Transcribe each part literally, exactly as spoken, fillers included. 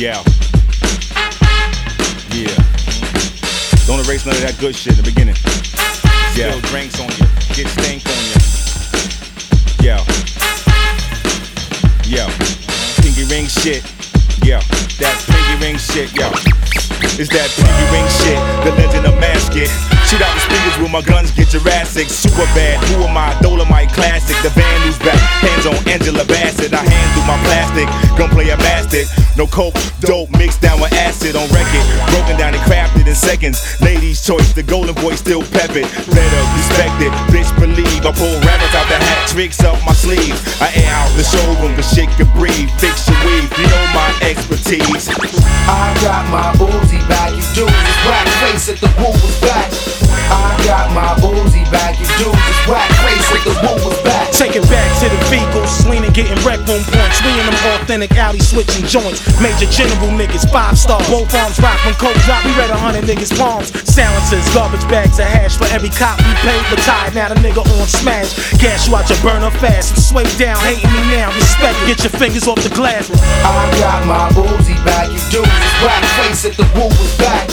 Yeah. Yeah. Don't erase none of that good shit in the beginning. Yeah. Spill drinks on you. Get stank on you. Yeah. Yeah. Pinky ring shit. Yeah. That pinky ring shit. Yeah. It's that pinky ring shit. The legend of Masket. Shoot out the speakers with my guns, get Jurassic. Super bad, who am I? Dolomite classic. The band who's back, hands on Angela Bassett. I handle my plastic, gunplay a bastard. No coke, dope, mixed down with acid on record. Broken down and crafted in seconds. Ladies' choice, the golden boy still peppered. Better respect it, bitch believe. I pull rabbits out the hat, tricks up my sleeves. I air out the showroom, the shit can breathe. Fix your weave, you know my expertise. I got my Uzi back, you dudes is whack. Face at the woo was back. I got my Uzi back, you dudes is whack. Face at the woo was back. Take it back to the vehicles, leaning, getting wrecked on points. We in them authentic alley switching joints. Major general niggas, five stars. Both arms rock when coke drop. We read a hundred niggas' palms. Silencers, garbage bags of hash for every cop we paid. Retired, now the nigga on smash. Gas you out your burner fast. And sway down, hating me now. Respect, get your fingers off the glass. I got my Uzi back, you dudes is whack. Face at the woo was back.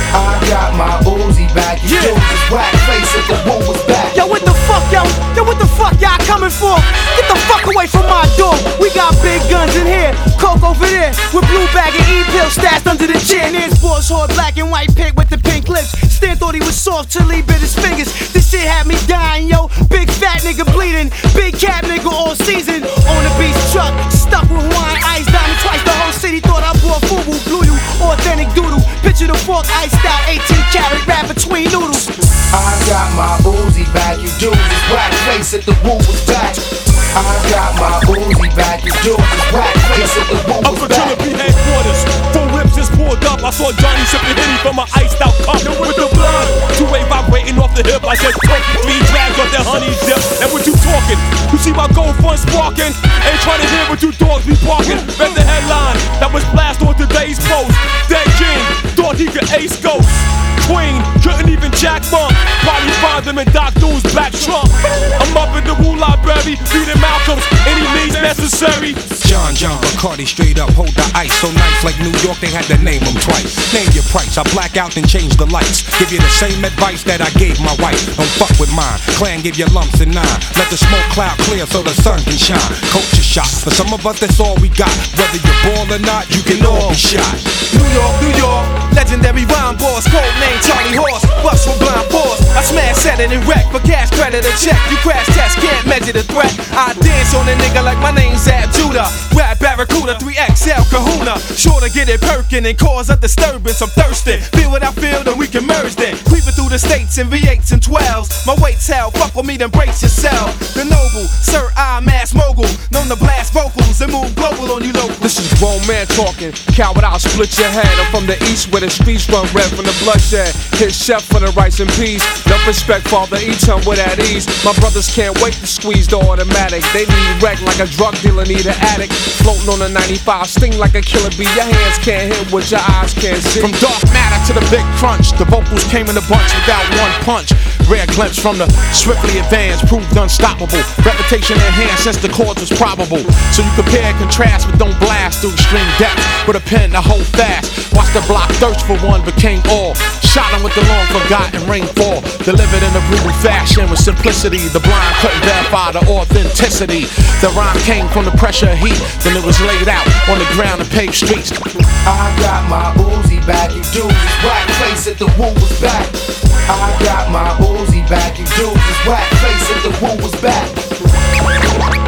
I got my Uzi back, you Yeah. dudes is whack. Face at the woo was back. Yo, what the fuck, yo? Yo, what the fuck y'all coming for? Get the fuck away from my door. We got big guns in here, coke over there, with blue bag and E-pill stashed under the chair. And there's Boss Horde, black and white pig with the pink lips. Stan thought he was soft till he bit his fingers. This shit had me dying, yo. Big fat nigga bleeding, big cat nigga all season. On the beast truck, stuck with Hawaiian ice, diamond twice. The whole city thought I bought FUBU, blew you, authentic doodle. Picture the fork, iced out, eighteen karat wrap between noodles. I got my Uzi back, you dudes is whack. Face at the woo was back. I got my Uzi back, you dudes is whack. Face at the woo Up was for back. Trilla B headquarters, four whips just pulled up. I saw Johnny sipping Henny from an iced out cup with the blood. Two-way vibrating off the hip. I said twenty-three drags off that honey dip. And what you talking? You see my gold fun sparking? Ain't trying to hear what you dogs be barking. Read the headline that was blast on today's post. Dead King thought he could ace ghosts. Queen couldn't even jack funk. Probably find them in Doc Doom's back trunk. I'm up in the Wu Library, reading Malcolm's. Any means necessary. John John Bacardi straight up, hold the ice. So nice like New York, they had to name him twice. Name your price, I black out and change the lights. Give you the same advice that I gave my wife. Don't fuck with mine, clan give you lumps and nine. Let the smoke cloud clear so the sun can shine. Culture shock, for some of us that's all we got. Whether you're ball or not, you can all be shot. New York, New York, legendary rhyme boss, code name Charlie Horse, bust with blind force. I smash, set it and wreck, for cash credit or check. You crash test, can't measure the threat. I dance on a nigga like my name's Ab Judah. Rap Barracuda, three X L Kahuna. Sure to get it perkin' and cause a disturbance. I'm thirsty, feel what I feel, then we can merge then. Creeping through the states in V eights and twelves. My weight's hell, fuck with me, then brace yourself. The noble, Sir I Mass Mogul, known to blast vocals and move global on you local. This is grown man talking. Coward, I'll split your head. I'm from the east where the streets run red from the bloodshed. Hit chef for the rice and peas. Enough respect, Father, eat him with at ease. My brothers can't wait to squeeze the automatic. They need wreck like a drug dealer need an addict. Floating on a ninety-five, sting like a killer bee. Your hands can't hit what your eyes can't see. From dark matter to the big crunch, the vocals came in a bunch without one punch. Rare glimpse from the swiftly advanced, proved unstoppable. Reputation enhanced since the chords was probable. So you compare and contrast, but don't blast through extreme depth. With a pen to hold fast. Watch the block thirst for one, became all. Shot him with the long forgotten rainfall. Delivered in a brutal fashion with simplicity. The blind couldn't verify the authenticity. The rhyme came from the pressure of heat. Then it was laid out on the ground and paved streets. I got my Uzi back, you dudes is whack. Face at the woo was back. I got my Uzi back, you dudes is whack. Face at the woo was back.